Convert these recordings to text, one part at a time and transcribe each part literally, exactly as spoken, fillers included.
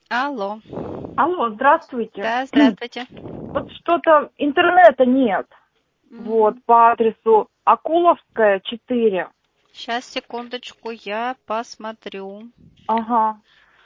Алло. Алло, здравствуйте. Да, здравствуйте. Вот что-то интернета нет. М, Вот, по адресу Акуловская, четыре. Сейчас, секундочку, я посмотрю. Ага.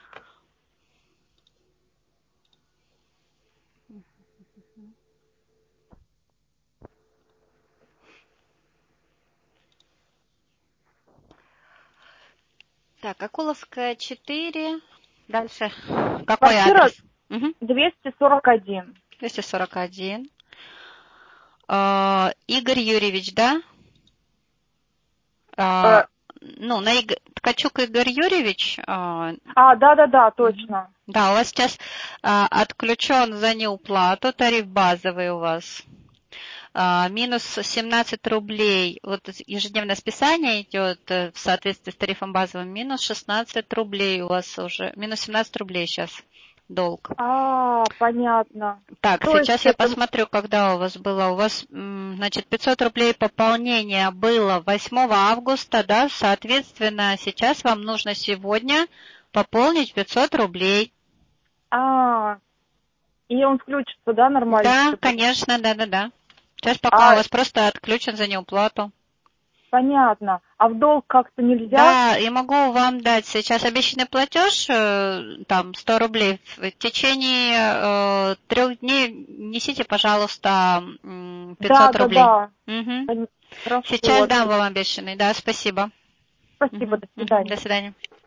Так, Акуловская, четыре. Дальше. Какой Квартира адрес? Угу. двести сорок один. двести сорок один. А, Игорь Юрьевич, да? Э, А, ну, на Иг- Ткачук Игорь Юрьевич. а, А, да-да-да, мгм. точно. Да, у вас сейчас а, отключен за неуплату, тариф базовый у вас. А, минус семнадцать рублей. Вот ежедневное списание идет э, в соответствии с тарифом базовым. Минус шестнадцать рублей у вас уже. Минус семнадцать рублей сейчас долг. А, понятно. Так, То есть сейчас я это... посмотрю, когда у вас было. У вас, м, значит, пятьсот рублей пополнение было восьмого августа, да? Соответственно, сейчас вам нужно сегодня пополнить пятьсот рублей. А, и он включится, да, нормально? Да, Всё будет? конечно, да-да-да. Сейчас пока у А, вас просто отключен за неуплату. понятно. А в долг как-то нельзя? Да, я могу вам дать сейчас обещанный платеж, э, там, сто рублей. В течение э, трех дней несите, пожалуйста, м, пятьсот рублей. Да-да-да. Мгм. Пон- Хорошо, Сейчас дам отлично. вам обещанный, да, спасибо. Спасибо, Мгм, до мгм, до свидания. свидания.